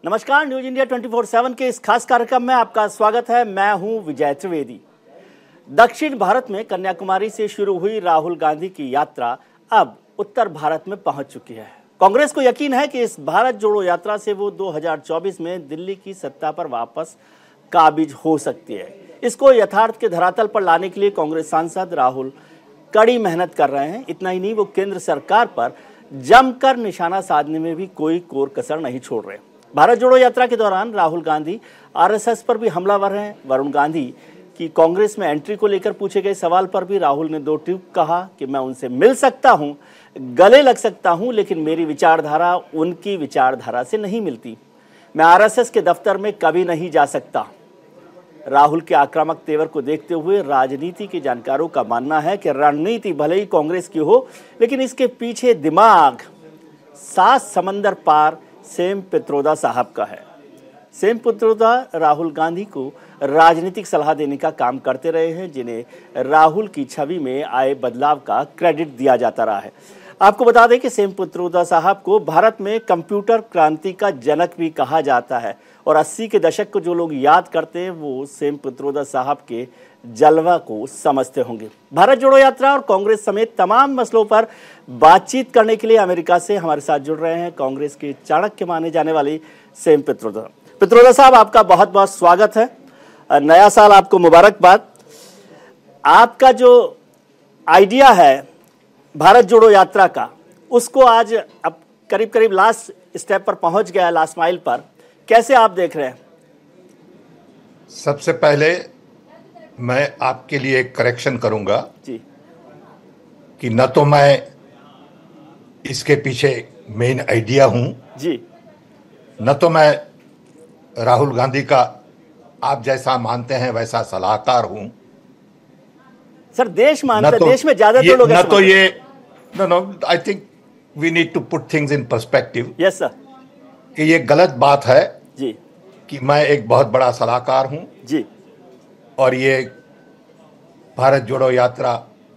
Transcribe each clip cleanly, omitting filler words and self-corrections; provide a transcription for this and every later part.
नमस्कार, news India 24/7 के इस खास कार्यक्रम में आपका स्वागत है। मैं हूं विजय त्रिवेदी। दक्षिण भारत में कन्याकुमारी से शुरू हुई राहुल गांधी की यात्रा अब उत्तर भारत में पहुंच चुकी है। कांग्रेस को यकीन है कि इस भारत जोड़ो यात्रा से वो 2024 में दिल्ली की सत्ता पर वापस काबिज हो सकती है। इसको यथार्थ के धरातल पर लाने के लिए कांग्रेस सांसद राहुल कड़ी मेहनत कर रहे हैं। इतना ही नहीं, वो केंद्र सरकार पर जमकर निशाना साधने में भी कोई कोर कसर नहीं छोड़ रहे। भारत जोड़ो यात्रा के दौरान राहुल गांधी आरएसएस पर भी हमलावर हैं। वरुण गांधी की कांग्रेस में एंट्री को लेकर पूछे गए सवाल पर भी राहुल ने दो ट्वीट कहा कि मैं उनसे मिल सकता हूं, गले लग सकता हूं, लेकिन मेरी विचारधारा उनकी विचारधारा से नहीं मिलती। मैं आरएसएस के दफ्तर में कभी नहीं जा सकता। राहुल के आक्रामक तेवर को देखते हुए राजनीति के जानकारों का मानना है कि रणनीति भले ही कांग्रेस की हो, लेकिन इसके पीछे दिमाग 7 समंदर पार सेम पित्रोदा साहब का है। सेम पित्रोदा राहुल गांधी को राजनीतिक सलाह देने का काम करते रहे हैं, जिन्हें राहुल की छवि में आए बदलाव का क्रेडिट दिया जाता रहा है। आपको बता दें कि सेम पित्रोदा साहब को भारत में कंप्यूटर क्रांति का जनक भी कहा जाता है और 80 के दशक को जो लोग याद करते हैं वो सेम पित्रोदा साहब के जलवा को समझते होंगे। भारत जोड़ो यात्रा और कांग्रेस समेत तमाम मसलों पर बातचीत करने के लिए अमेरिका से हमारे साथ जुड़ रहे हैं कांग्रेस के चाणक्य माने जाने वाले सेम पित्रोदा। पित्रोदा साहब, आपका बहुत बहुत स्वागत है। नया साल आपको मुबारकबाद। आपका जो आइडिया है भारत जोड़ो यात्रा का, उसको आज अब करीब करीब लास्ट स्टेप पर पहुंच गया है, लास्ट माइल पर। कैसे आप देख रहे हैं? सबसे पहले मैं आपके लिए एक करेक्शन करूंगा जी कि न तो मैं इसके पीछे मेन आइडिया हूं जी, न तो मैं राहुल गांधी का आप जैसा मानते हैं वैसा सलाहकार हूं। सर, देश मानते हैं, देश में ज्यादा तो लोग न तो ये no I think we need to put things in perspective. Yes sir. कि ये गलत बात है जी कि मैं एक बहुत बड़ा सलाहकार हूं जी और ये भारत जोड़ो यात्रा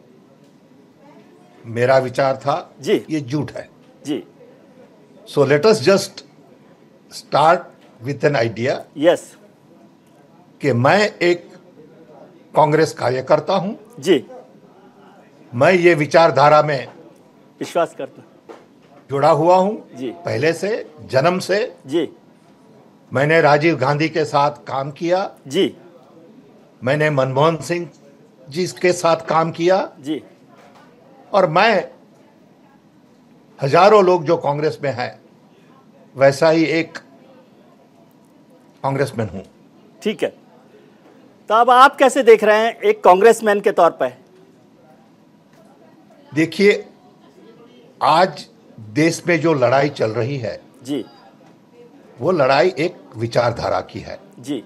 मेरा विचार था जी, ये झूठ है जी। So let us just start with an idea yes कि मैं एक कांग्रेस कार्यकर्ता हूं। जी, मैं ये विचारधारा में विश्वास करता हूं। जुड़ा हुआ हूं जी पहले से, जन्म से। जी मैंने राजीव गांधी के साथ काम किया, जी मैंने मनमोहन सिंह जी के साथ काम किया जी, और मैं हजारों लोग जो कांग्रेस में हैं वैसा ही एक कांग्रेसमैन हूं। ठीक है। तो अब आप कैसे देख रहे हैं एक कांग्रेसमैन के तौर पर? देखिए, आज देश में जो लड़ाई चल रही है जी वो लड़ाई एक विचारधारा की है। जी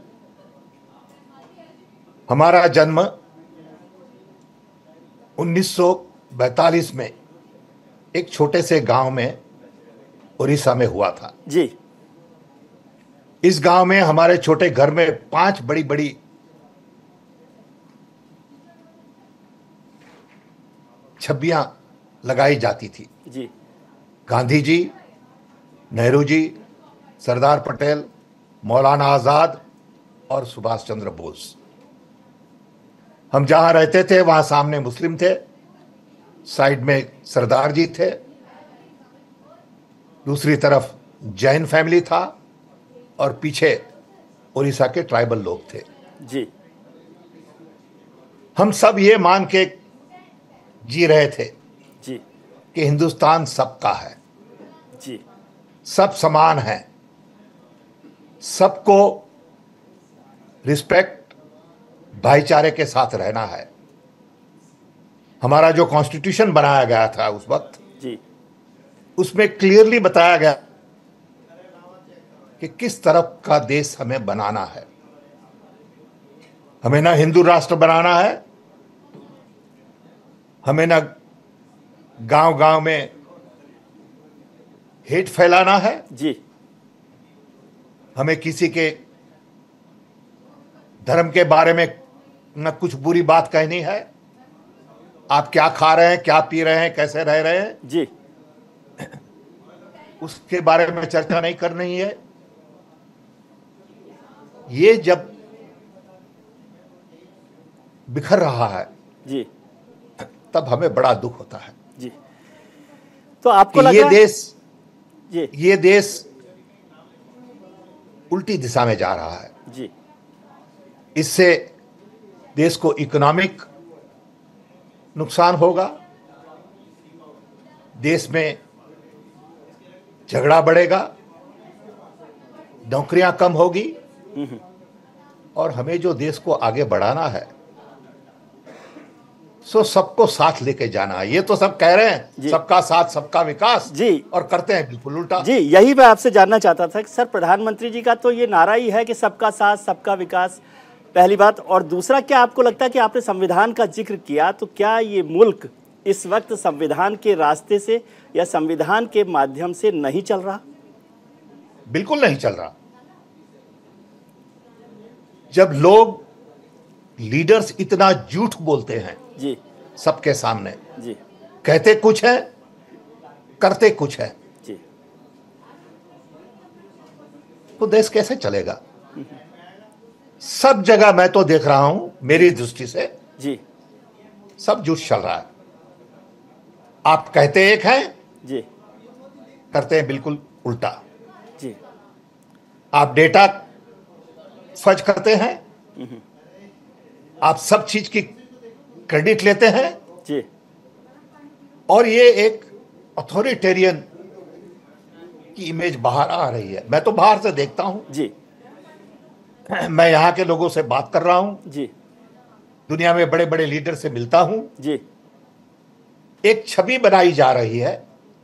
हमारा जन्म 1942 में एक छोटे से गांव में उड़ीसा में हुआ था। जी इस गांव में हमारे छोटे घर में 5 बड़ी बड़ी छबियां लगाई जाती थी। जी गांधी जी, नेहरू जी, सरदार पटेल, मौलाना आजाद और सुभाष चंद्र बोस। हम जहां रहते थे वहां सामने मुस्लिम थे, साइड में सरदार जी थे, दूसरी तरफ जैन फैमिली था और पीछे उड़ीसा के ट्राइबल लोग थे। जी हम सब ये मान के जी रहे थे जी कि हिंदुस्तान सबका है, जी सब समान है, सबको रिस्पेक्ट, भाईचारे के साथ रहना है। हमारा जो कॉन्स्टिट्यूशन बनाया गया था उस वक्त, जी उसमें क्लियरली बताया गया कि किस तरफ का देश हमें बनाना है। हमें ना हिंदू राष्ट्र बनाना है, हमें ना गांव गांव में हेट फैलाना है, जी हमें किसी के धर्म के बारे में न कुछ बुरी बात कहनी है। आप क्या खा रहे हैं, क्या पी रहे हैं, कैसे रह रहे हैं, जी उसके बारे में चर्चा नहीं करनी है। ये जब बिखर रहा है जी तब हमें बड़ा दुख होता है जी। तो आपको कि लगा जी ये देश उल्टी दिशा में जा रहा है। जी इससे देश को इकोनॉमिक नुकसान होगा, देश में झगड़ा बढ़ेगा, नौकरियां कम होगी, और हमें जो देश को आगे बढ़ाना है सो सबको साथ लेके जाना है। ये तो सब कह रहे हैं सबका साथ सबका विकास जी, और करते हैं बिल्कुल उल्टा। जी, यही मैं आपसे जानना चाहता था कि सर प्रधानमंत्री जी का तो ये नारा ही है कि सबका साथ सबका विकास, पहली बात। और दूसरा, क्या आपको लगता है कि आपने संविधान का जिक्र किया, तो क्या ये मुल्क इस वक्त संविधान के रास्ते से या संविधान के माध्यम से नहीं चल रहा? बिल्कुल नहीं चल रहा। जब लोग लीडर्स इतना झूठ बोलते हैं जी सबके सामने, जी कहते कुछ है करते कुछ है, जी तो देश कैसे चलेगा? सब जगह मैं तो देख रहा हूं, मेरी दृष्टि से जी सब झूठ चल रहा है। आप कहते एक हैं, जी करते हैं बिल्कुल उल्टा। जी आप डेटा फर्ज करते हैं, आप सब चीज की क्रेडिट लेते हैं, जी और ये एक अथॉरिटेरियन की इमेज बाहर आ रही है। मैं तो बाहर से देखता हूं, जी मैं यहां के लोगों से बात कर रहा हूं, जी दुनिया में बड़े बड़े लीडर से मिलता हूं। जी एक छवि बनाई जा रही है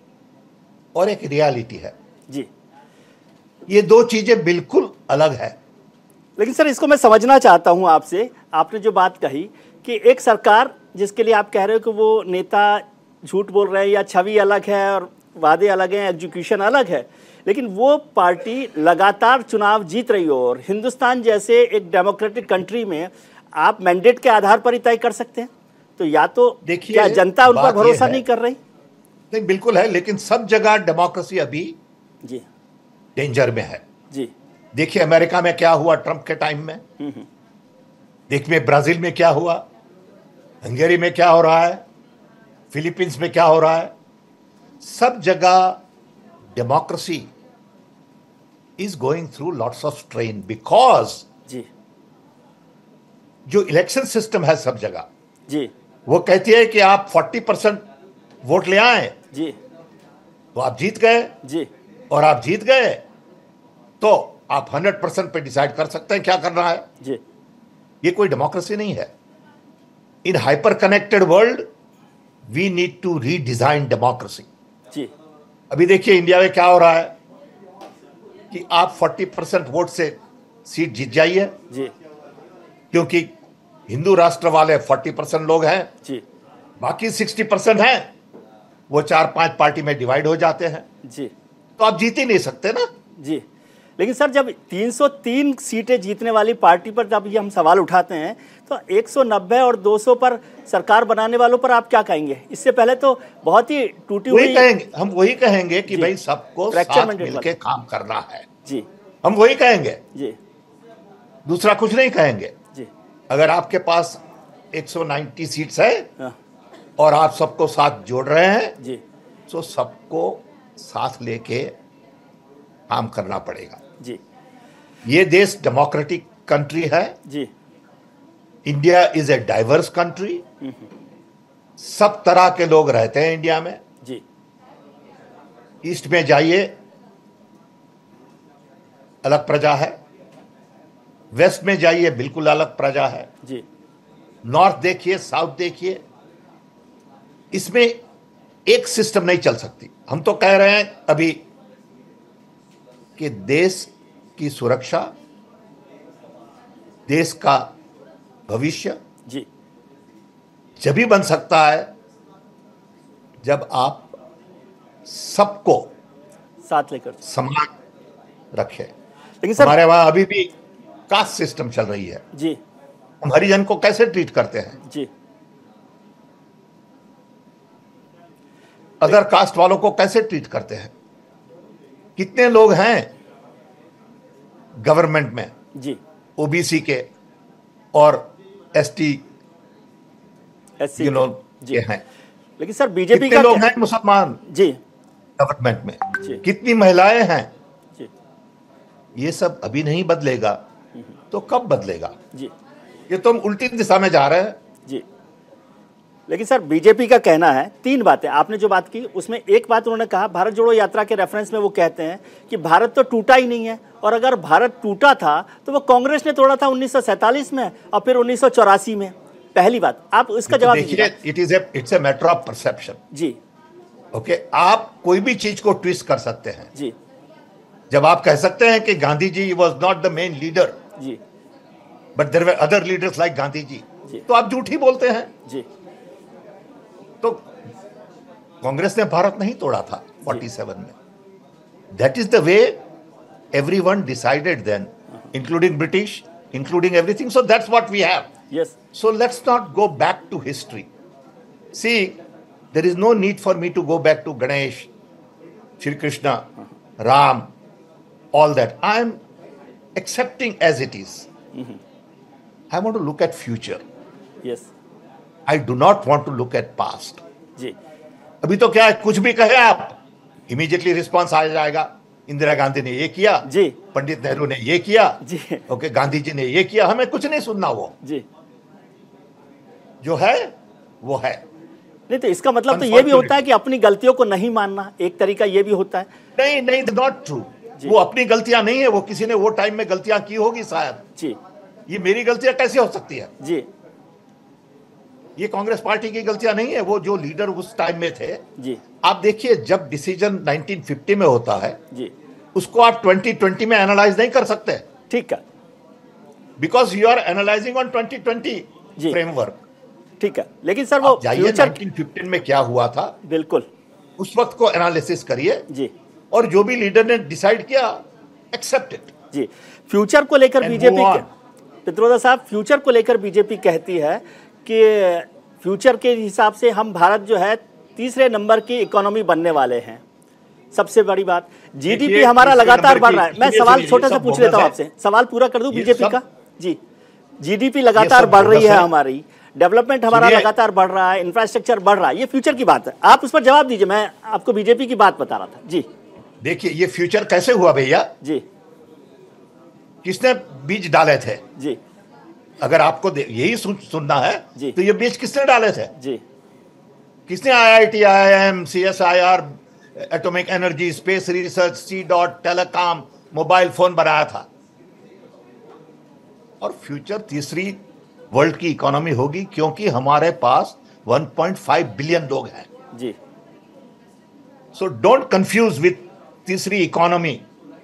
और एक रियलिटी है। जी। ये दो चीजें बिल्कुल अलग है। लेकिन सर, इसको मैं समझना चाहता हूं आपसे। आपने जो बात कही कि एक सरकार जिसके लिए आप कह रहे हो कि वो नेता झूठ बोल रहे हैं या छवि अलग है और वादे अलग हैं, एग्जीक्यूशन अलग है, लेकिन वो पार्टी लगातार चुनाव जीत रही हो, और हिंदुस्तान जैसे एक डेमोक्रेटिक कंट्री में आप मैंडेट के आधार पर ही तय कर सकते हैं, तो या तो देखिए, क्या जनता उन पर भरोसा नहीं कर रही? नहीं, बिल्कुल है, लेकिन सब जगह डेमोक्रेसी अभी जी डेंजर में है। जी देखिए अमेरिका में क्या हुआ ट्रंप के टाइम में, देखिए ब्राजील में क्या हुआ, हंगेरी में क्या हो रहा है, फिलीपींस में क्या हो रहा है। सब जगह democracy is going through lots of strain, because जी जो इलेक्शन सिस्टम है सब जगह, जी वो कहती है कि आप 40% वोट ले आए जी तो आप जीत गए, जी और आप जीत गए तो आप 100% पे डिसाइड कर सकते हैं क्या करना है। जी ये कोई डेमोक्रेसी नहीं है। In hyper connected world we need to redesign democracy. जी अभी देखिए इंडिया में क्या हो रहा है कि आप 40% वोट से सीट जीत जाइए, जी क्योंकि हिंदू राष्ट्र वाले 40% लोग हैं, जी बाकी 60% हैं, वो 4-5 पार्टी में डिवाइड हो जाते हैं, जी तो आप जीत ही नहीं सकते ना। जी। लेकिन सर, जब 303 सीटें जीतने वाली पार्टी पर जब ये हम सवाल उठाते हैं, तो 190 और 200 पर सरकार बनाने वालों पर आप क्या कहेंगे? इससे पहले तो बहुत ही टूटी हुई हम वही कहेंगे कि भाई सबको साथ मिलके काम करना है। जी हम वही कहेंगे जी, दूसरा कुछ नहीं कहेंगे। जी अगर आपके पास 190 सीट्स है हाँ, और आप सबको साथ जोड़ रहे हैं, जी तो सबको साथ लेके काम करना पड़ेगा। जी ये देश डेमोक्रेटिक कंट्री है। जी India is a diverse country. सब तरह के लोग रहते हैं इंडिया में। जी ईस्ट में जाइए अलग प्रजा है, वेस्ट में जाइए बिल्कुल अलग प्रजा है, जी नॉर्थ देखिए, साउथ देखिए, इसमें एक सिस्टम नहीं चल सकती। हम तो कह रहे हैं अभी कि देश की सुरक्षा, देश का भविष्य जी जब भी बन सकता है जब आप सबको साथ लेकर। समान रखें। लेकिन सर, हमारे वहां अभी भी कास्ट सिस्टम चल रही है। जी हम हरिजन को कैसे ट्रीट करते हैं, जी अदर कास्ट वालों को कैसे ट्रीट करते हैं। कितने लोग हैं गवर्नमेंट में जी ओबीसी के और एसटी एससी यू नो जी। के हैं। लेकिन सर बीजेपी कितने का लोग हैं मुसलमान जी गवर्नमेंट में, जी कितनी महिलाएं हैं? जी ये सब अभी नहीं बदलेगा तो कब बदलेगा? जी ये तो हम उल्टी दिशा में जा रहे हैं। जी। लेकिन सर बीजेपी का कहना है, तीन बातें आपने जो बात की उसमें एक बात उन्होंने कहा, भारत जोड़ो यात्रा के रेफरेंस में वो कहते हैं कि भारत तो टूटा ही नहीं है, और अगर भारत टूटा था तो वो कांग्रेस ने तोड़ा था 1947 में और फिर 1984 में। पहली बात, आप इसका जवाब देखिए, दीजिए। It's a matter of perception. जी ओके, आप कोई भी चीज को ट्विस्ट कर सकते हैं। जी जब आप कह सकते हैं कि Gandhi ji was not the main leader जी but there were other leaders like Gandhi ji, जी। तो आप झूठ ही बोलते हैं। जी तो कांग्रेस ने भारत नहीं तोड़ा था 47 में। That is the way everyone decided then, including British, including everything. So that's what we have. Yes So let's not go back to history. See, there is no need for me to go back to Ganesh, Shri Krishna, Ram, all that. I am accepting as it is. I want to look at future. Yes I do not want to look at past. जी अभी तो क्या है, कुछ भी कहे आप, immediately response आ जाएगा। इंदिरा गांधी ने ये किया जी, पंडित नेहरू ने ये किया जी ओके, गांधी जी ने ये किया। हमें कुछ नहीं सुनना, वो जी। जो है वो है। नहीं तो इसका मतलब तो ये भी होता है कि अपनी गलतियों को नहीं मानना, एक तरीका ये भी होता है। नहीं नहीं, नॉट ट्रू। वो अपनी गलतियां नहीं है, वो किसी ने वो टाइम में गलतियां की होगी शायद। जी ये मेरी गलतियां कैसे हो सकती है? जी ये कांग्रेस पार्टी की गलतियां नहीं है, वो जो लीडर उस टाइम में थे। जी आप देखिए, जब डिसीजन 1950 में होता है, जी उसको आप 2020 में एनालाइज नहीं कर सकते, ठीक है, because you are analysing on 2020 जी। फ्रेमवर्क। ठीक है। लेकिन सर वो जाइए फ्यूचर 1915 में क्या हुआ था, बिल्कुल उस वक्त को एनालिसिस करिए, जी और जो भी लीडर ने डिसाइड किया, एक्सेप्ट इट। जी। फ्यूचर को लेकर And BJP move on. Pitroda साहब, फ्यूचर को लेकर बीजेपी कहती है कि फ्यूचर के हिसाब से हम भारत जो है तीसरे नंबर की इकोनॉमी बनने वाले हैं। सबसे बड़ी बात, जीडीपी हमारा लगातार बढ़ रहा है। मैं सवाल छोटा सा पूछ लेता हूं आपसे, सवाल पूरा कर दूं बीजेपी का। जी, जीडीपी लगातार बढ़ रही है हमारी, डेवलपमेंट हमारा लगातार बढ़ रहा है, इंफ्रास्ट्रक्चर बढ़ रहा है, ये फ्यूचर की बात है। आप उस पर जवाब दीजिए, मैं आपको बीजेपी की बात बता रहा था। जी देखिए, ये फ्यूचर कैसे हुआ भैया? जी किसने बीज डाले थे? जी अगर आपको यही सुनना है जी। तो ये बीज किसने डाले थे? जी किसने IIT, IIM, CSIR, atomic energy, space research, C dot, telecom, mobile phone बनाया था? और फ्यूचर तीसरी वर्ल्ड की इकोनॉमी होगी, क्योंकि हमारे पास 1.5 बिलियन लोग हैं। जी सो डोंट कंफ्यूज विथ तीसरी economy.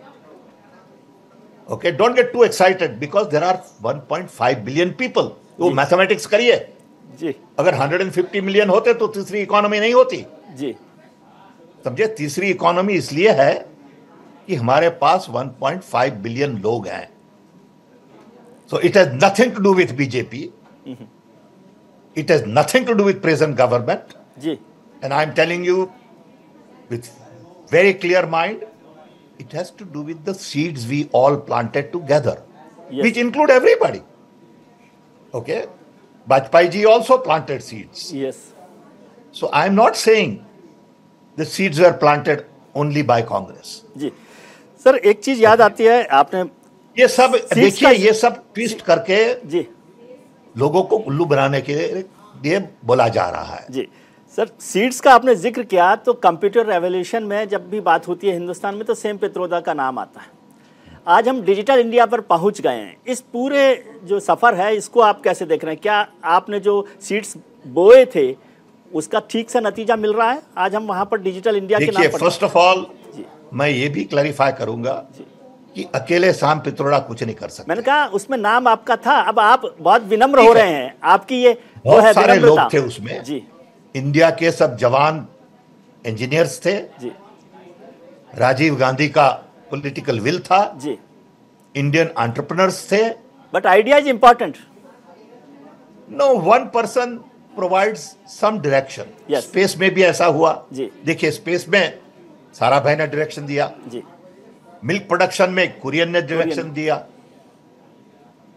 Okay, don't get too excited because there are 1.5 billion people. वो मैथमेटिक्स करिए, जी अगर 150 मिलियन होते तो तीसरी इकोनॉमी नहीं होती। जी समझे? तीसरी इकोनॉमी इसलिए है कि हमारे पास 1.5 बिलियन लोग हैं। So it has nothing to do with BJP, it has nothing to do with present government. जी and I am telling you with very clear mind, it has to do with the seeds we all planted together, Yes. which include everybody. Okay, Bajpayee ji also planted seeds. Yes So I am not saying the seeds were planted only by Congress. जी। Sir एक चीज याद आती है, आपने ये सब देखिए, का- ये सब ट्विस्ट करके जी लोगों को उल्लू बनाने के लिए बोला जा रहा है। जी। सर सीड्स का आपने जिक्र किया, तो कंप्यूटर रेवोल्यूशन में जब भी बात होती है हिंदुस्तान में तो सेम पित्रोदा का नाम आता है। आज हम डिजिटल इंडिया पर पहुंच गए हैं। इस पूरे जो सफ़र है इसको आप कैसे देख रहे हैं? क्या आपने जो सीड्स बोए थे उसका ठीक से नतीजा मिल रहा है? आज हम वहां पर डिजिटल इंडिया के नाम देखिए, पर फर्स्ट ऑफ ऑल जी मैं ये भी क्लैरिफाई करूंगा कि अकेले शाम पित्रोड़ा कुछ नहीं कर सकते। मैंने कहा उसमें नाम आपका था, अब आप बहुत विनम्र हो रहे हैं, आपकी ये वो बहुत है सारे विनम्रता। लोग थे उसमें। जी इंडिया के सब जवान इंजीनियर्स थे। जी राजीव गांधी का पॉलिटिकल विल था। जी। इंडियन एंटरप्रेन्योर्स थे। But idea is important. No one person provides some direction. Yes. Space में भी ऐसा हुआ। जी। देखिए, स्पेस में साराभाई ने डायरेक्शन दिया, जी मिल्क प्रोडक्शन में कुरियन ने डायरेक्शन दिया,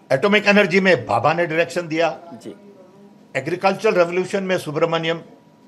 एटॉमिक एनर्जी में भाभा ने डायरेक्शन दिया, जी एग्रीकल्चर रेवोल्यूशन में सुब्रमण्यम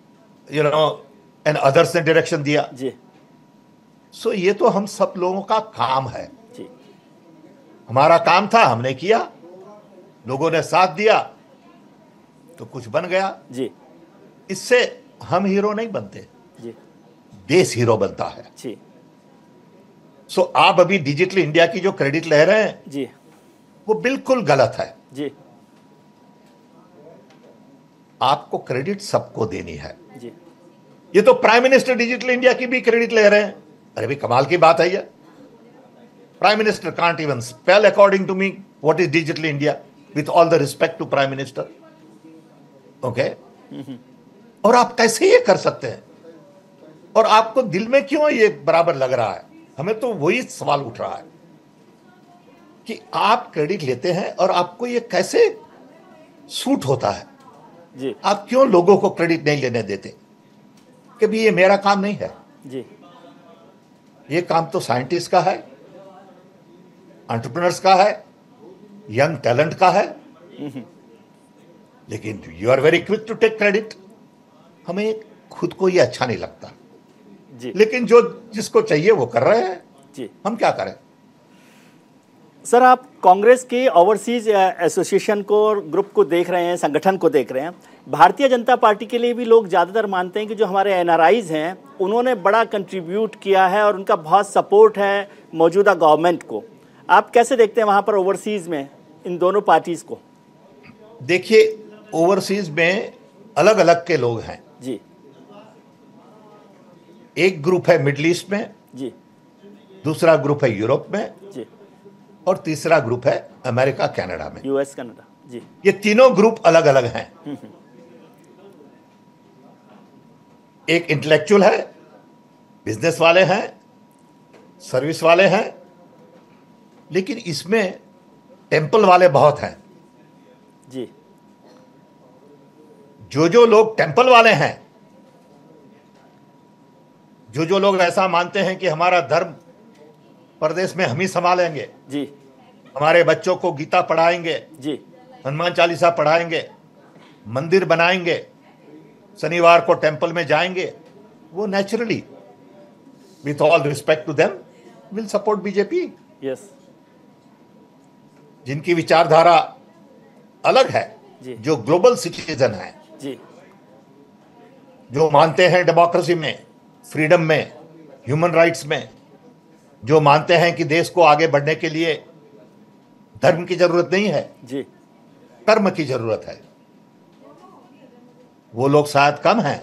एंड अदर्स ने डायरेक्शन दिया। जी सो ये तो हम सब लोगों का काम है, जी हमारा काम था, हमने किया, लोगों ने साथ दिया तो कुछ बन गया। जी इससे हम हीरो नहीं बनते, जी देश हीरो बनता है। जी सो आप अभी डिजिटल इंडिया की जो क्रेडिट ले रहे हैं जी वो बिल्कुल गलत है। जी आपको क्रेडिट सबको देनी है। जी ये तो प्राइम मिनिस्टर डिजिटल इंडिया की भी क्रेडिट ले रहे हैं। अरे भाई कमाल की बात है ये। Prime minister can't even spell according to me what is digital India, with all the respect to prime minister. Okay, और आप कैसे ये कर सकते हैं? और आपको दिल में क्यों ये बराबर लग रहा है? हमें तो वही सवाल उठ रहा है कि आप क्रेडिट लेते हैं और आपको ये कैसे सूट होता है? जी आप क्यों लोगों को क्रेडिट नहीं लेने देते कि भी ये मेरा काम नहीं है? जी ये काम तो साइंटिस्ट का है, एंटरप्रेन्योर्स का है, यंग टैलेंट का है। लेकिन you are very quick to take credit. हमें खुद को ये अच्छा नहीं लगता, जी लेकिन जो जिसको चाहिए वो कर रहे हैं, जी हम क्या करें? सर, आप कांग्रेस के ओवरसीज एसोसिएशन को और ग्रुप को देख रहे हैं, संगठन को देख रहे हैं। भारतीय जनता पार्टी के लिए भी लोग ज़्यादातर मानते हैं कि जो हमारे एनआरआईज हैं उन्होंने बड़ा कंट्रीब्यूट किया है और उनका बहुत सपोर्ट है मौजूदा गवर्नमेंट को। आप कैसे देखते हैं वहाँ पर ओवरसीज में इन दोनों पार्टीज़ को? देखिए, ओवरसीज में अलग अलग के लोग हैं। जी एक ग्रुप है मिडिल ईस्ट में, जी दूसरा ग्रुप है यूरोप में, जी और तीसरा ग्रुप है अमेरिका कनाडा में। US Canada. जी ये तीनों ग्रुप अलग अलग हैं। एक इंटेलेक्चुअल है, बिजनेस वाले हैं, सर्विस वाले हैं, लेकिन इसमें टेंपल वाले बहुत हैं। जी जो लोग टेंपल वाले हैं, जो लोग ऐसा मानते हैं कि हमारा धर्म प्रदेश में हम ही संभालेंगे, जी हमारे बच्चों को गीता पढ़ाएंगे, जी हनुमान चालीसा पढ़ाएंगे, मंदिर बनाएंगे, शनिवार को टेंपल में जाएंगे, वो naturally with all respect to them will support BJP. Yes जिनकी विचारधारा अलग है, जी जो ग्लोबल सिटीजन है, जी जो मानते हैं डेमोक्रेसी में, फ्रीडम में, ह्यूमन राइट्स में, जो मानते हैं कि देश को आगे बढ़ने के लिए धर्म की जरूरत नहीं है, जी कर्म की जरूरत है, वो लोग शायद कम हैं।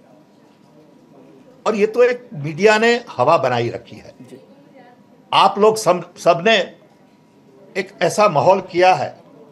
और ये तो एक मीडिया ने हवा बनाई रखी है। जी आप लोग सबने एक ऐसा माहौल किया है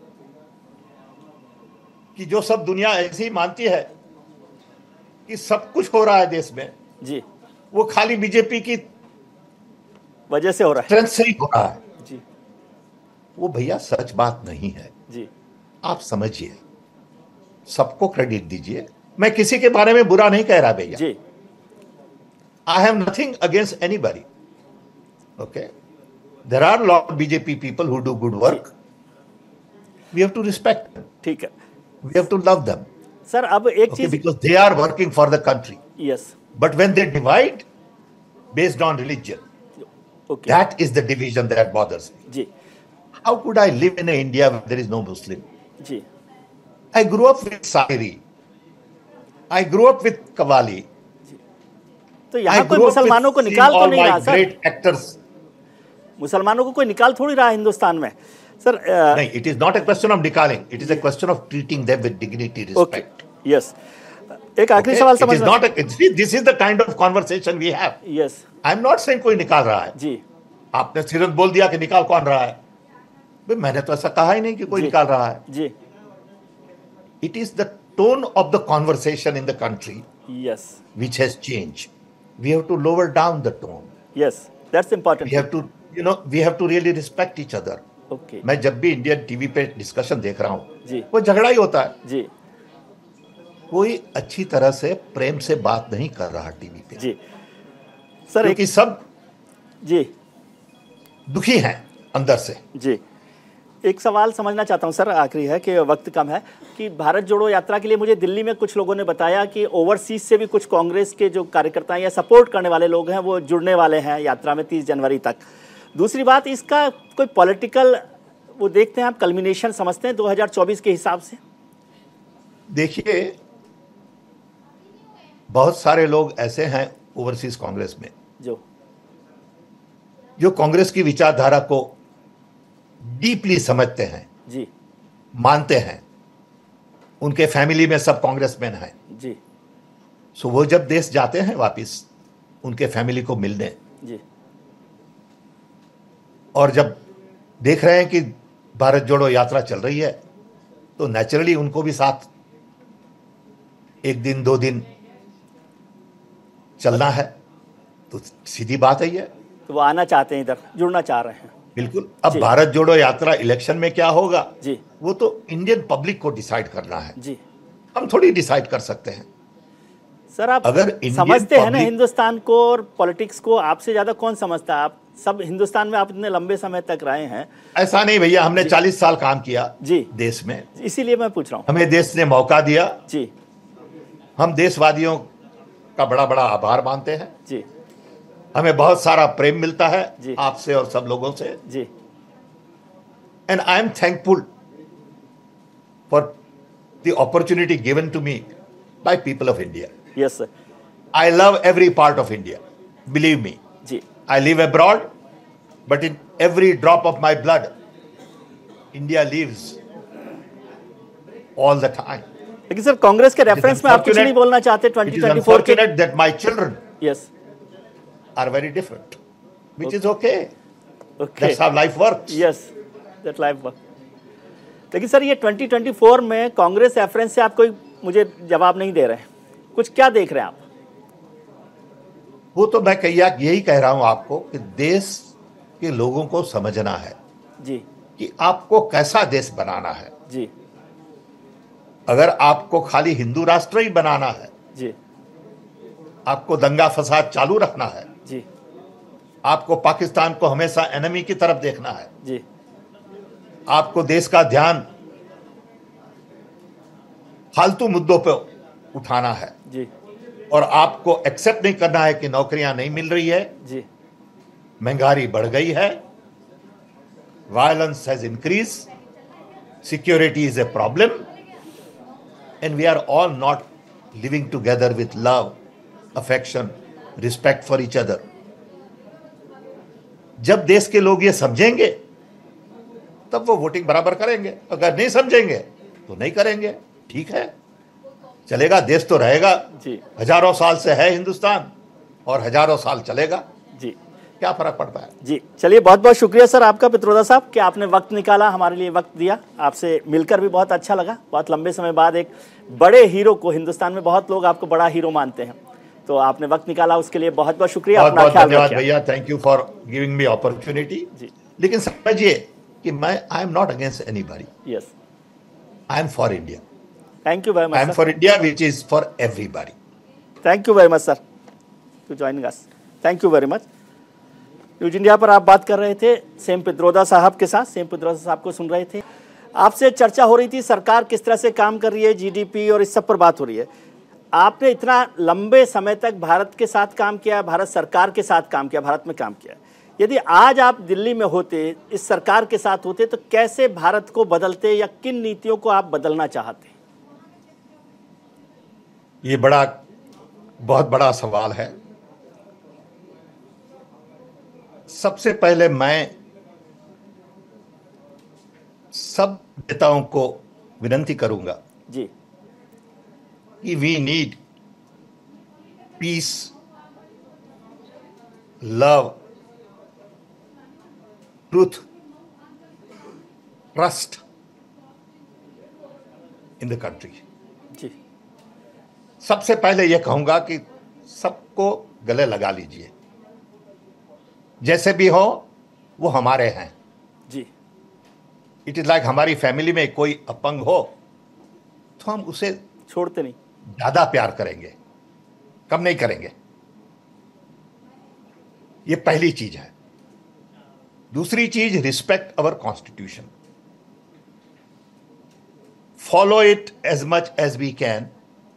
कि जो सब दुनिया ऐसी मानती है कि सब कुछ हो रहा है देश में, जी वो खाली बीजेपी की वजह से हो रहा है। स्ट्रेंथ से ही हो रहा है। जी वो भैया सच बात नहीं है। जी आप समझिए, सबको क्रेडिट दीजिए। मैं किसी के बारे में बुरा नहीं कह रहा भैया। जी I have nothing against anybody. Okay, there are a lot of BJP people who do good work. We have to respect them. ठीक है We have to love them. Sir, अब एक Okay, चीज। because they are working for the country. Yes But when they divide based on religion, okay that is the division that bothers me. जी How could I live in India where there is no Muslim? जी I grew up with Sairi. I grew up with Qawwali. तो I यहाँ कोई grew up with मुसलमानों को seeing निकाल तो all नहीं my रहा सर। great actors. मुसलमानों को कोई निकाल थोड़ी रहा हिंदुस्तान में sir. No, it is not a question of decalling. It is a question of treating them with dignity, okay respect. Yes, एक आखिरी Okay? सवाल It समझ is में। not a, this is the kind of conversation we have. Yes I am not saying कोई निकाल रहा है। जी आपने सिर्फ बोल दिया कि निकाल कौन रहा है। भाई मैंने तो ऐसा कहा ही नहीं कि कोई जी। निकाल रहा है। जी It is the tone of the conversation in the country yes which has changed. We have to lower down the tone. Yes, that's We important. have to, we have to really respect each other. Okay मैं जब भी Indian TV पे discussion देख रहा हूँ, जी वो झगड़ा ही होता है। जी कोई अच्छी तरह से प्रेम से बात नहीं कर रहा टीवी पे, जी सर एक क्योंकि सब जी दुखी हैं अंदर से। जी एक सवाल समझना चाहता हूं सर, आखिरी है कि वक्त कम है, कि भारत जोड़ो यात्रा के लिए मुझे दिल्ली में कुछ लोगों ने बताया कि ओवरसीज से भी कुछ कांग्रेस के जो कार्यकर्ता या सपोर्ट करने वाले लोग हैं वो जुड़ने वाले हैं यात्रा में 30 जनवरी तक। दूसरी बात, इसका कोई पॉलिटिकल वो देखते हैं आप, कल्मिनेशन समझते हैं 2024 के हिसाब से? देखिए, बहुत सारे लोग ऐसे हैं ओवरसीज कांग्रेस में जो कांग्रेस की विचारधारा को डीपली समझते हैं जी, मानते हैं, उनके फैमिली में सब कांग्रेसमैन हैं जी, सो वो जब देश जाते हैं वापिस उनके फैमिली को मिलने जी, और जब देख रहे हैं कि भारत जोड़ो यात्रा चल रही है तो नेचुरली उनको भी साथ एक दिन 2 दिन चलना है, तो सीधी बात है ये। तो वो आना चाहते हैं, इधर जुड़ना चाह रहे हैं। बिल्कुल। अब भारत जोड़ो यात्रा इलेक्शन में क्या होगा जी, वो तो इंडियन पब्लिक को डिसाइड करना है जी। हम थोड़ी डिसाइड कर सकते हैं। सर आप अगर समझते हैं ना हिंदुस्तान को और पॉलिटिक्स को, आपसे ज्यादा कौन समझता है? आप सब हिंदुस्तान में आप इतने लंबे समय तक रहे हैं। ऐसा नहीं भैया, हमने 40 साल काम किया जी देश में, इसीलिए मैं पूछ रहा हूँ। हमें देश ने मौका दिया जी, हम देशवादियों का बड़ा बड़ा आभार मानते हैं जी, हमें बहुत सारा प्रेम मिलता है जी, आपसे और सब लोगों से। जी, and I am thankful for the opportunity given to me by people of India. Yes sir. I love every part of India, believe me. जी, I live abroad, but in every drop of my blood, India lives all the time. लेकिन sir Congress के reference में आप कुछ नहीं बोलना चाहते 2024 के? It is unfortunate that my children yes are very different, which is okay. Okay. That's how life works. Yes, that life works. लेकिन सर ये 2024 में कांग्रेस रेफरेंस से आप कोई मुझे जवाब नहीं दे रहे हैं, कुछ क्या देख रहे हैं आप? वो तो मैं यही कह रहा हूं आपको कि देश के लोगों को समझना है जी कि आपको कैसा देश बनाना है। जी, अगर आपको खाली हिंदू राष्ट्र ही बनाना है, जी, आपको दंगा फसाद चालू रखना है, जी, आपको पाकिस्तान को हमेशा एनिमी की तरफ देखना है, जी, आपको देश का ध्यान फालतू मुद्दों पर उठाना है, जी, और आपको एक्सेप्ट नहीं करना है कि नौकरियां नहीं मिल रही है, जी, महंगाई बढ़ गई है, violence has increase, security is a problem, and we are all not living together with love, affection, respect for each other. जब देश के लोग ये समझेंगे तब वो वोटिंग बराबर करेंगे, अगर नहीं समझेंगे तो नहीं करेंगे। ठीक है, चलेगा, देश तो रहेगा जी, हजारों साल से है हिंदुस्तान और हजारों साल चलेगा, जी, क्या फर्क पड़ता है। जी। चलिए, बहुत बहुत शुक्रिया सर आपका पित्रोदा साहब कि आपने वक्त निकाला, हमारे लिए वक्त दिया। आपसे मिलकर भी बहुत अच्छा लगा। बहुत लंबे समय बाद एक बड़े हीरो को, हिंदुस्तान में बहुत लोग आपको बड़ा हीरो मानते हैं, तो आपने वक्त निकाला, उसके लिए बहुत बहुत शुक्रिया। बहुत अपना बहुत ख्याल धन्यवाद रखिए भैया, thank you for giving me opportunity. जी, लेकिन समझिए कि I am not against anybody, yes, I am for India, thank you very I am much for India which is for everybody. Thank you very much sir to joining us, thank you very much. News India पर आप बात कर रहे थे same Pitroda साहब के साथ, same Pitroda साहब को सुन रहे थे। आपसे चर्चा हो रही थी सरकार किस तरह से काम कर रही है, जीडीपी और इस सब पर बात हो रही है। आपने इतना लंबे समय तक भारत के साथ काम किया, भारत सरकार के साथ काम किया, भारत में काम किया। यदि आज आप दिल्ली में होते, इस सरकार के साथ होते, तो कैसे भारत को बदलते या किन नीतियों को आप बदलना चाहते? ये बहुत बड़ा सवाल है। सबसे पहले मैं सब नेताओं को विनती करूंगा जी कि we need peace, love, truth, trust in the country. जी, सबसे पहले यह कहूंगा कि सबको गले लगा लीजिए, जैसे भी हो वो हमारे हैं। जी, इट इज लाइक हमारी फैमिली में कोई अपंग हो तो हम उसे छोड़ते नहीं, ज्यादा प्यार करेंगे, कम नहीं करेंगे। ये पहली चीज है। दूसरी चीज, respect our constitution. follow it as much as we can,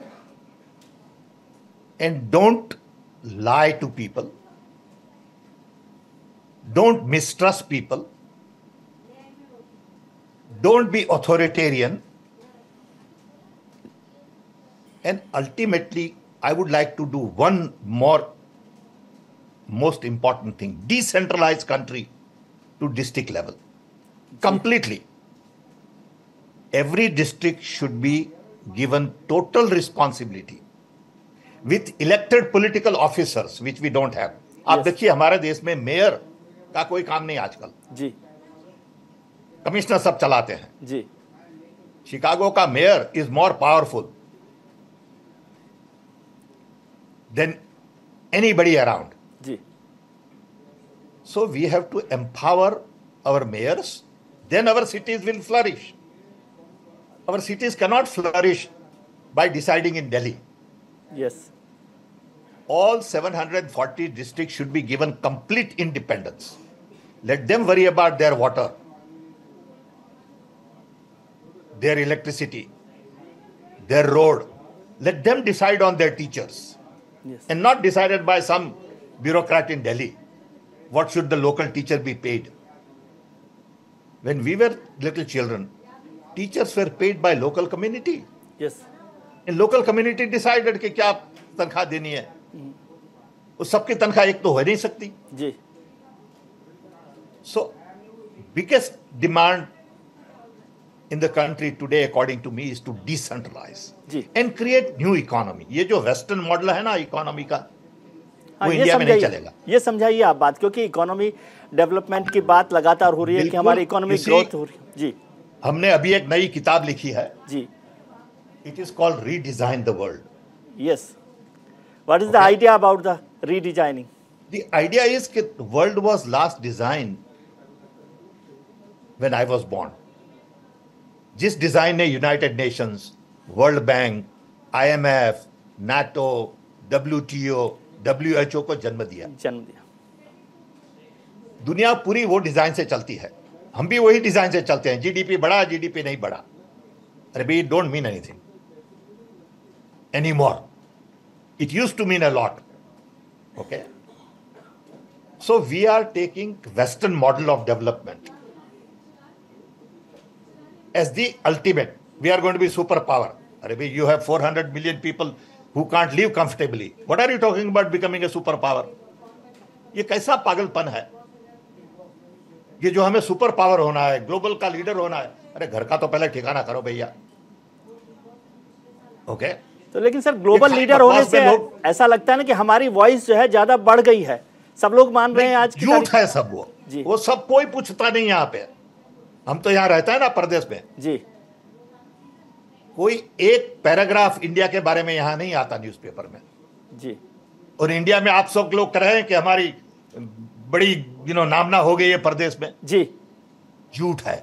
and don't lie to people. Don't mistrust people. Don't be authoritarian. And ultimately, I would like to do one more most important thing: decentralize country to district level. Completely. Every district should be given total responsibility with elected political officers, which we don't have. आप देखिए हमारे देश में mayor का कोई काम नहीं आजकल जी, कमिश्नर सब चलाते हैं जी, शिकागो का mayor is more powerful than anybody around जी, so we have to empower our mayors, then our cities will flourish. Our cities cannot flourish by deciding in Delhi. yes, All 740 districts should be given complete independence. Let them worry about their water, their electricity, their road. Let them decide on their teachers, yes, and not decided by some bureaucrat in Delhi. What should the local teacher be paid? When we were little children, teachers were paid by local community. yes, And local community decided कि क्या तनख्वाह देनी है. उस सबकी तनख्वाह एक तो हो नहीं सकती. जी, So, biggest demand in the country today, according to me, is to decentralize ji. and create new economy. ये जो वेस्टर्न मॉडल है ना इकोनॉमी का, हाँ, वो ये इंडिया में नहीं समझाइए, चलेगा. ये समझाइए आप बात, क्योंकि इकोनॉमी डेवलपमेंट की बात लगातार हो रही है कि बिल्कुल, हमारी इकोनॉमी इसी- ग्रोथ हो रही है. जी, हमने अभी एक नई किताब लिखी है. जी, It is called Redesign the World. yes. What is the Okay. idea about the redesigning? The idea is that the world was last designed when I was born. जिस डिजाइन ने United Nations, World Bank, IMF, NATO, WTO, WHO को जन्म दिया. जन्म दिया. दुनिया पूरी वो डिजाइन से चलती है. हम भी वही डिजाइन से चलते हैं. जीडीपी बढ़ा, जीडीपी नहीं बढ़ा. अरे भाई, it don't mean anything anymore. It used to mean a lot. Okay? So we are taking Western model of development as the ultimate. We are going to be superpower. Arey bhai, you have 400 million people who can't live comfortably. What are you talking about becoming a superpower? ये कैसा पागलपन है? ये जो हमें super power होना है, global का लीडर होना है, अरे घर का तो पहले ठिकाना करो भैया. ओके? तो लेकिन सर ग्लोबल ये लीडर होने बकवास से में लोग- ऐसा लगता है ना कि हमारी वॉइस जो है ज्यादा बढ़ गई है. सब लोग मान रहे हैं आज की झूठ तारीख- है सब वो. जी. वो सब कोई पूछता नहीं यहाँ पे. हम तो यहाँ रहता है ना प्रदेश में. जी, कोई एक पैराग्राफ इंडिया के बारे में यहाँ नहीं आता न्यूज़पेपर में. जी, और इंडिया में आप सब लोग कह रहे हैं कि हमारी बड़ी नामना हो गई है प्रदेश में. जी, झूठ है.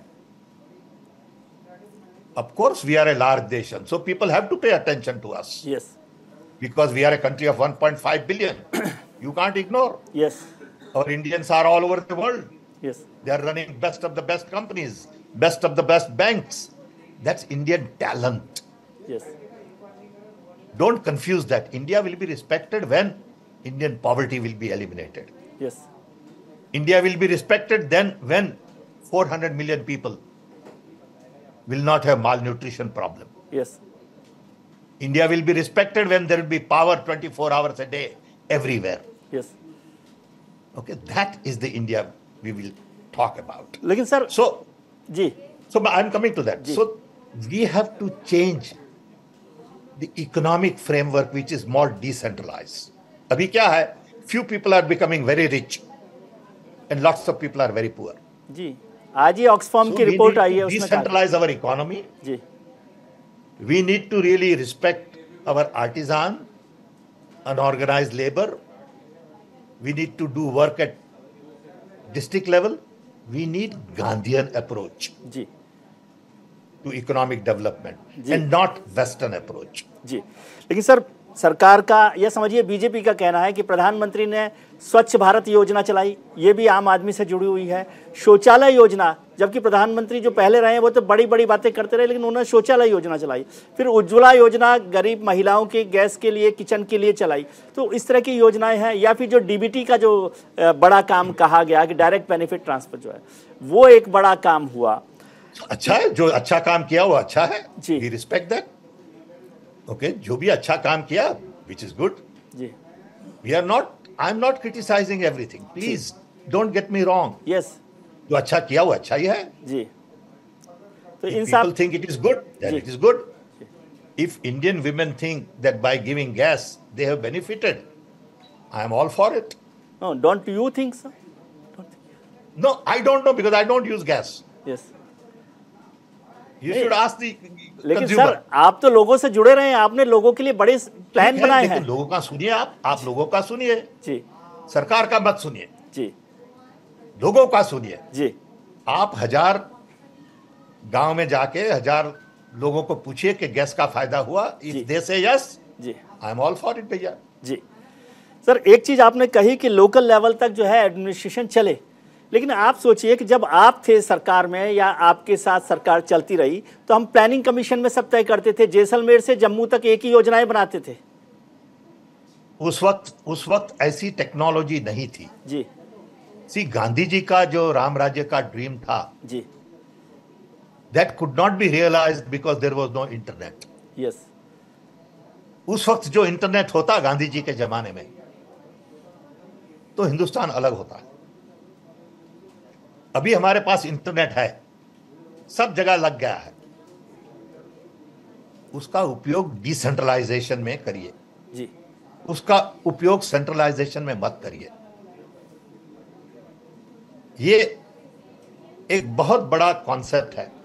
Of course we are a large nation, so people have to pay attention to us yes, because we are a country of 1.5 billion. You can't ignore. Yes, Our Indians are all over the world. Yes, They are running best of the best companies, best of the best banks. That's Indian talent. Yes, Don't confuse that. India will be respected when Indian poverty will be eliminated. Yes, India will be respected then when 400 million people will not have malnutrition problem. Yes, India will be respected when there will be power 24 hours a day everywhere. Yes. Okay, that is the India we will talk about. लेकिन sir So जी, I'm coming to that. Ji. So we have to change the economic framework which is more decentralized. अभी क्या है? Few people are becoming very rich and lots of people are very poor. जी, आज ही Oxfam So की we report need आई है to उसमें कहा- decentralize our economy. Ji, We need to really respect our artisan, unorganized labor. We need to do work at district level. We need Gandhian approach ji, to economic development Ji. and not Western approach. जी. लेकिन sir सरकार का, यह समझिए BJP का कहना है कि प्रधानमंत्री ने स्वच्छ भारत योजना चलाई, ये भी आम आदमी से जुड़ी हुई है। शौचालय योजना, जबकि प्रधानमंत्री जो पहले रहे वो तो बड़ी बड़ी बातें करते रहे, लेकिन उन्होंने शौचालय योजना चलाई। फिर उज्ज्वला योजना गरीब महिलाओं के गैस के लिए, किचन के लिए चलाई। तो इस तरह की योजनाएं हैं। या फिर जो डीबीटी का जो बड़ा काम कहा गया कि डायरेक्ट बेनिफिट ट्रांसफर जो है, वो एक बड़ा काम हुआ। अच्छा है, जो अच्छा काम किया वो अच्छा है जी। We respect that. ओके, जो भी अच्छा काम किया विच इज गुड। जी, we are not, I am not criticising everything, please don't get me wrong. Yes, जो अच्छा किया वो अच्छा ही है। जी। तो If इंसाफ, people think it is good, then जी। it is good. If Indian women think that by giving gas they have benefited, I am all for it. No, don't you think so? No, I don't know because I don't use gas. Yes. You should ask the लेकिन consumer. Sir, आप तो लोगों से जुड़े रहे हैं, आपने लोगों के लिए बड़े प्लान ठीक है, बनाए लेकिन हैं। लोगों का सुनिए, आप लोगों का सुनिए, जी, सरकार का मत सुनिए, जी, लोगों का सुनिए। जी, आप 1000 गांव में जाके 1000 लोगों को पूछिए कि गैस का फायदा हुआ। जी। इफ दे से यस, जी, I am all for it भैया। जी। सर, एक चीज आपने कही कि लोकल लेवल तक जो है एडमिनिस्ट्रेशन चले, लेकिन आप सोचिए कि जब आप थे सरकार में या आपके साथ सरकार चलती रही, तो हम प्लानिंग कमीशन में सब तय करते थे, जैसलमेर से जम्मू तक एक ही योजनाएं बनाते थे। उस वक्त ऐसी टेक्नोलॉजी नहीं थी। जी, सी, गांधी जी का जो राम राज्य का ड्रीम था, जी, that could not be realised because there was no internet. Yes, उस वक्त जो इंटरनेट होता गांधी जी के जमाने में, तो हिंदुस्तान अलग होता। अभी हमारे पास इंटरनेट है, सब जगह लग गया है, उसका उपयोग डिसेंट्रलाइजेशन में करिए, जी, उसका उपयोग सेंट्रलाइजेशन में मत करिए। ये एक बहुत बड़ा कॉन्सेप्ट है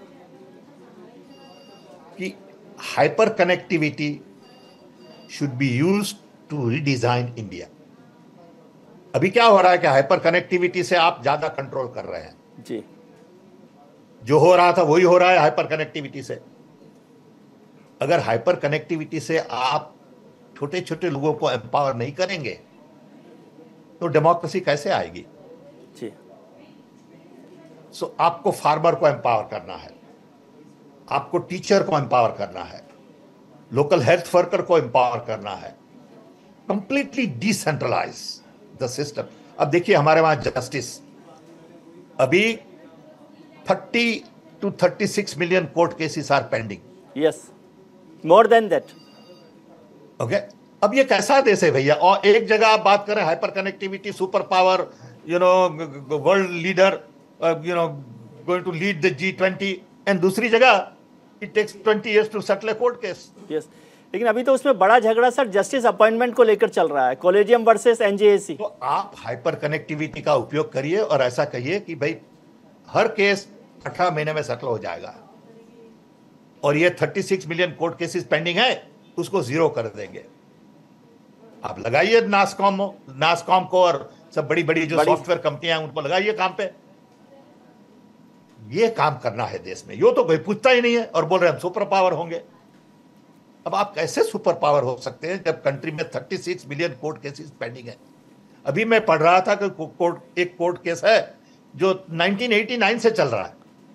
कि hyper connectivity should be used to redesign India. अभी क्या हो रहा है कि हाइपर कनेक्टिविटी से आप ज्यादा कंट्रोल कर रहे हैं। जी, जो हो रहा था वही हो रहा है हाइपर कनेक्टिविटी से। अगर हाइपर कनेक्टिविटी से आप छोटे छोटे लोगों को एम्पावर नहीं करेंगे तो डेमोक्रेसी कैसे आएगी? जी, सो आपको फार्मर को एम्पावर करना है, आपको टीचर को एम्पावर करना है, लोकल हेल्थ वर्कर को एम्पावर करना है, कंप्लीटली डिसेंट्रलाइज द सिस्टम। अब देखिए हमारे वहां जस्टिस, अभी 30 to 36 million court cases are pending. Yes, more than that. Okay, अब ये कैसा देश है भैया? और एक जगह आप बात करें hyper connectivity, super power, world leader, going to lead the G20, and दूसरी जगह it takes 20 years to settle a court case. Yes, लेकिन अभी तो उसमें बड़ा झगड़ा सर जस्टिस अपॉइंटमेंट को लेकर चल रहा है, कॉलेजियम वर्सेस एनजेएसी। तो आप हाइपर कनेक्टिविटी का उपयोग करिए और ऐसा कहिए कि भाई हर केस 18 महीने में सेटल हो जाएगा, और ये 36 मिलियन कोर्ट केसेस पेंडिंग है उसको जीरो कर देंगे। आप लगाइए नासकॉम को और सब बड़ी बड़ी जो सॉफ्टवेयर कंपनियां हैं उनको लगाइए काम पे। ये काम करना है देश में। यो तो कोई पूछता ही नहीं है और बोल रहे हम सुपर पावर होंगे। अब आप कैसे सुपर पावर हो सकते हैं जब कंट्री में 36 मिलियन कोर्ट केसेस पेंडिंग है? अभी मैं पढ़ रहा था कि एक कोर्ट केस है जो 1989 से चल रहा है।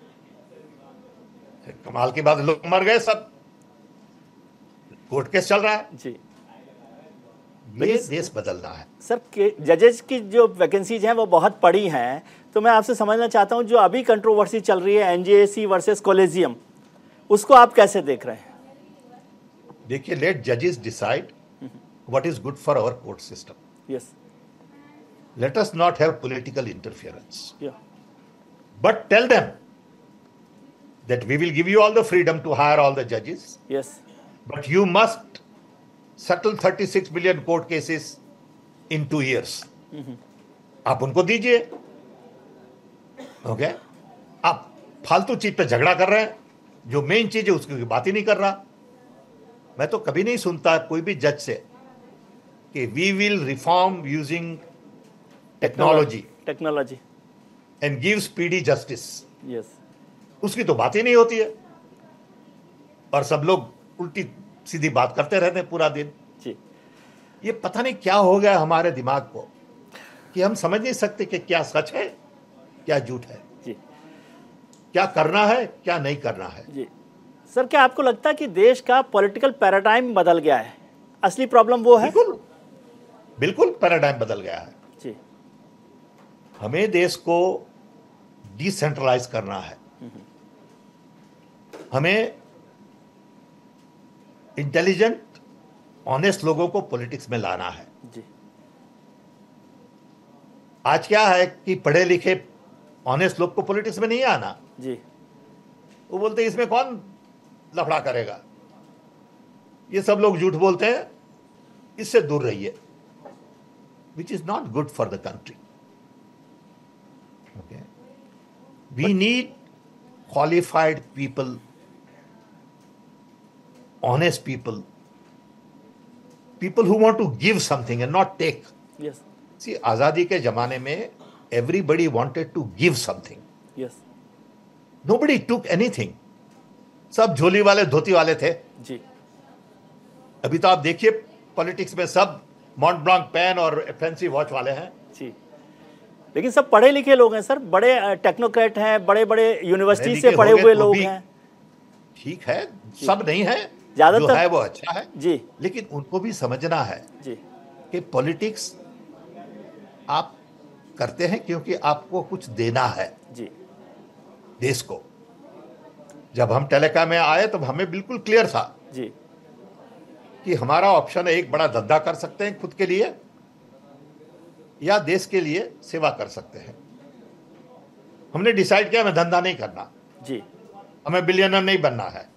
कमाल की बात, लोग मर गए सब, कोर्ट केस चल रहा है। जी, ये देश बदलना है सर। जजेस की जो वैकेंसीज हैं वो बहुत पड़ी हैं, तो मैं आपसे समझना चाहता हूं जो अभी कंट्रोवर्सी चल रही है एनजेएसी वर्सेस कॉलेजियम, उसको आप कैसे देख रहे हैं? देखिए, लेट जजेस decide what is good for our court system. Yes, let us not have political interference, yeah, but tell them that we will give you all the freedom to hire all the judges, yes, but you must settle 36 million court cases in 2 years. आप उनको दीजिए। Okay, आप फालतू चीज पे झगड़ा कर रहे हैं, जो मेन चीज है उसकी बात ही नहीं कर रहा। मैं तो कभी नहीं सुनता कोई भी जज से कि we will reform using technology and give speedy justice. Yes, उसकी तो बात ही नहीं होती है और सब लोग उल्टी सीधी बात करते रहते हैं पूरा दिन। जी। ये पता नहीं क्या हो गया हमारे दिमाग को कि हम समझ नहीं सकते कि क्या सच है, क्या झूठ है, जी क्या करना है, क्या नहीं करना है। जी सर, क्या आपको लगता है कि देश का पॉलिटिकल पैराडाइम बदल गया है? असली प्रॉब्लम वो है? बिल्कुल, बिल्कुल पैराडाइम बदल गया है। जी हमें देश को डिसेंट्रलाइज करना है। हमें इंटेलिजेंट, ऑनेस्ट लोगों को पॉलिटिक्स में लाना है। जी आज क्या है कि पढ़े लिखे ऑनेस्ट लोग को पॉलिटिक्स में नहीं आना। जी वो बोलते हैं इसमें कौन लफड़ा करेगा, ये सब लोग झूठ बोलते हैं, इससे दूर रहिए, which is not good for the country. Okay, we need qualified people, honest people, people who want to give something and not take. Yes See, आजादी के जमाने में everybody wanted to give something. Yes Nobody took anything. सब झोली वाले धोती वाले थे। जी अभी तो आप देखिए पॉलिटिक्स में सब मॉन्ट ब्लांक पेन और फैंसी वॉच वाले हैं। जी, लेकिन सब पढ़े लिखे लोग हैं सर, बड़े टेक्नोक्रेट हैं, बड़े बड़े यूनिवर्सिटी से पढ़े हुए लोग हैं। ठीक है, सब नहीं है, ज्यादातर जो है वो अच्छा है जी, लेकिन उनको भी समझना है जी कि पॉलिटिक्स आप करते हैं क्योंकि आपको कुछ देना है जी देश को। जब हम टेलेका में आए तो हमें बिल्कुल क्लियर था जी कि हमारा ऑप्शन है, एक बड़ा धंधा कर सकते हैं खुद के लिए या देश के लिए सेवा कर सकते हैं। हमने डिसाइड किया हमें धंधा नहीं करना, जी हमें बिलियनर नहीं बनना है।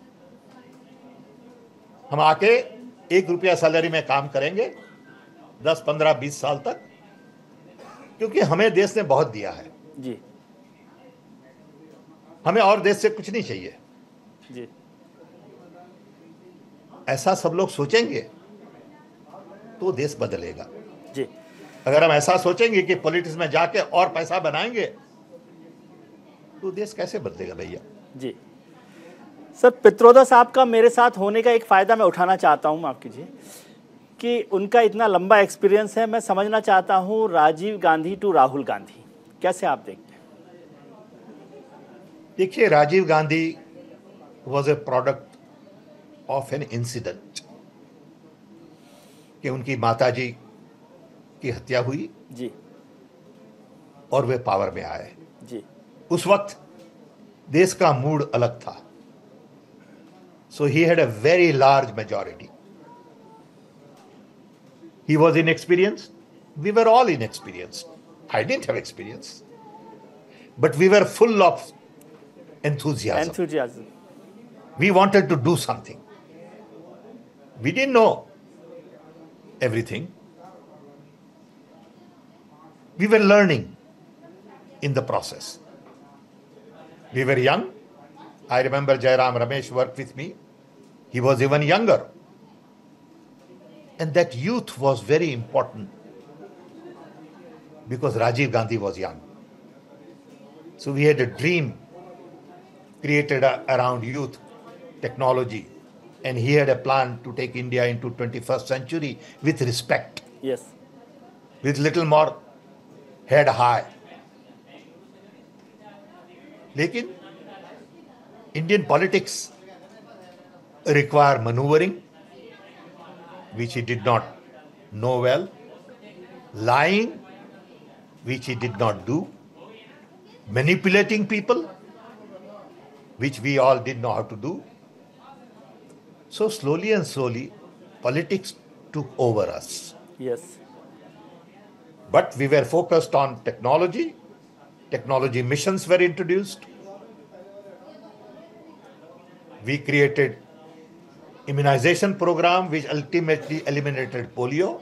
हम आके 1 रुपया सैलरी में काम करेंगे 10, 15, 20 साल तक, क्योंकि हमें देश ने बहुत दिया है। जी हमें और देश से कुछ नहीं चाहिए। जी ऐसा सब लोग सोचेंगे तो देश बदलेगा। जी अगर हम ऐसा सोचेंगे कि पॉलिटिक्स में जाके और पैसा बनाएंगे तो देश कैसे बदलेगा भैया। जी सर, पित्रोदा साहब का मेरे साथ होने का एक फ़ायदा मैं उठाना चाहता हूँ, माफ़ कीजिए, कि उनका इतना लंबा एक्सपीरियंस है। मैं समझना चाहता हूँ राजीव गांधी टू राहुल गांधी, कैसे आप देखते हैं? देखिए, Rajiv Gandhi was a product of an incident कि उनकी माताजी की हत्या हुई जी और वे पावर में आए। जी उस वक्त देश का मूड अलग था, so he had a very large majority. He was inexperienced. We were all inexperienced. I didn't have experience, but we were full of enthusiasm. Enthusiasm. We wanted to do something. We didn't know everything. We were learning in the process. We were young. I remember Jairam Ramesh worked with me. He was even younger. And that youth was very important because Rajiv Gandhi was young. So we had a dream created around youth, technology, and he had a plan to take India into 21st century with respect, Yes. with little more head high. लेकिन Indian politics require maneuvering, which he did not know well, lying, which he did not do, manipulating people, which we all didn't know how to do. So slowly and slowly, politics took over us. Yes. But we were focused on technology. Technology missions were introduced. We created immunization program which ultimately eliminated polio.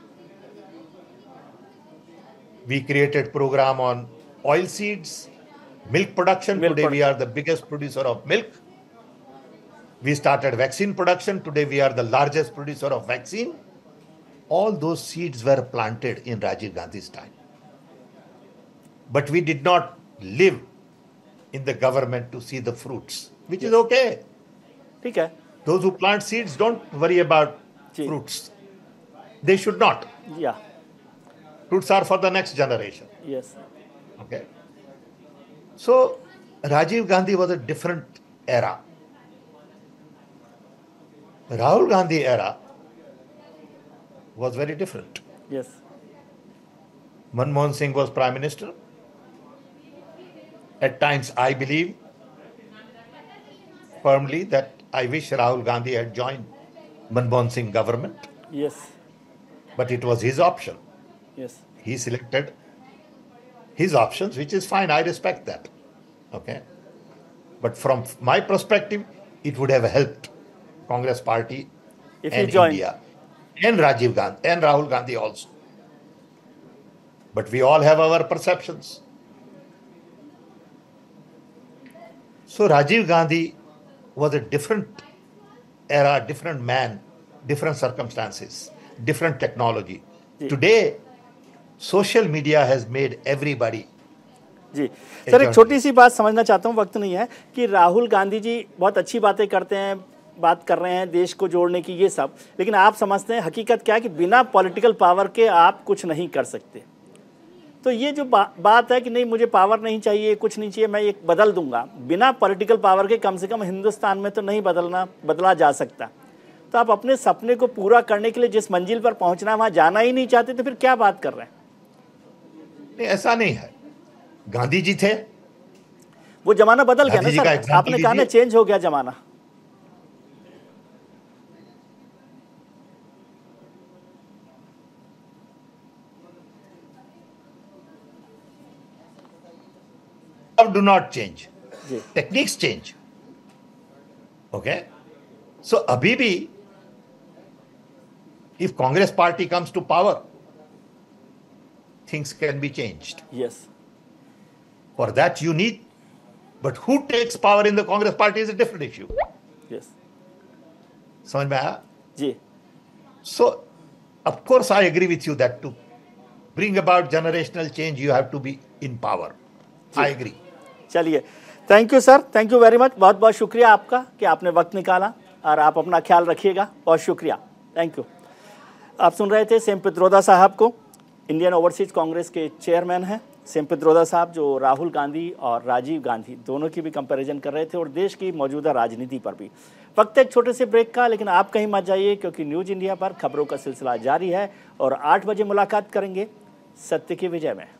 We created program on oil seeds, milk production. Today we are the biggest producer of milk. We started vaccine production. Today we are the largest producer of vaccine. All those seeds were planted in Rajiv Gandhi's time. But we did not live in the government to see the fruits, which is okay. ठीक है. Those who plant seeds don't worry about fruits. They should not. Yeah. Truths are for the next generation. Yes. Okay. So Rajiv Gandhi was a different era. Rahul Gandhi era was very different. Yes. Manmohan Singh was Prime Minister. At times, I believe firmly that I wish Rahul Gandhi had joined Manmohan Singh government, Yes. but it was his option. Yes. He selected his options, which is fine. I respect that. Okay. But from my perspective, it would have helped Congress Party If he and joined. India and Rajiv Gandhi and Rahul Gandhi also. But we all have our perceptions. So Rajiv Gandhi was a different era, different man, different circumstances, different technology. जी. Today, social media has made everybody. जी sir, एक छोटी सी बात समझना चाहता हूँ, वक्त नहीं है, कि राहुल गांधी जी बहुत अच्छी बातें करते हैं, बात कर रहे हैं देश को जोड़ने की, ये सब, लेकिन आप समझते हैं हकीकत क्या है कि बिना पॉलिटिकल पावर के आप कुछ नहीं कर सकते। तो ये जो बात है कि नहीं मुझे पावर नहीं चाहिए, कुछ नहीं चाहिए, मैं ये बदल दूंगा, बिना पॉलिटिकल पावर के कम से कम हिंदुस्तान में तो नहीं बदला जा सकता। तो आप अपने सपने को पूरा करने के लिए जिस मंजिल पर पहुंचना है वहां जाना ही नहीं चाहते, तो फिर क्या बात कर रहे हैं? नहीं, ऐसा नहीं है। गांधी जी थे, वो जमाना बदल गया ना सर, आपने कहा ना चेंज हो गया जमाना। do not change. Techniques change. Okay. So abhi bhi, if Congress party comes to power, things can be changed. Yes. For that you need, but who takes power in the Congress party is a different issue. Yes. समझ में आया? जी. So, of course, I agree with you that to bring about generational change, you have to be in power. I agree. चलिए, thank you sir, thank you very much, बहुत बहुत शुक्रिया आपका कि आपने वक्त निकाला, और आप अपना ख्याल रखिएगा, बहुत शुक्रिया, थैंक यू। आप सुन रहे थे सेम पित्रोदा साहब को, इंडियन ओवरसीज कांग्रेस के चेयरमैन हैं सेम पित्रोदा साहब, जो राहुल गांधी और राजीव गांधी दोनों की भी कंपैरिजन कर रहे थे, और देश की मौजूदा राजनीति पर भी। वक्त एक छोटे से ब्रेक का, लेकिन आप कहीं मत जाइए, क्योंकि न्यूज़ इंडिया पर खबरों का सिलसिला जारी है, और 8 बजे मुलाकात करेंगे सत्य की विजय में।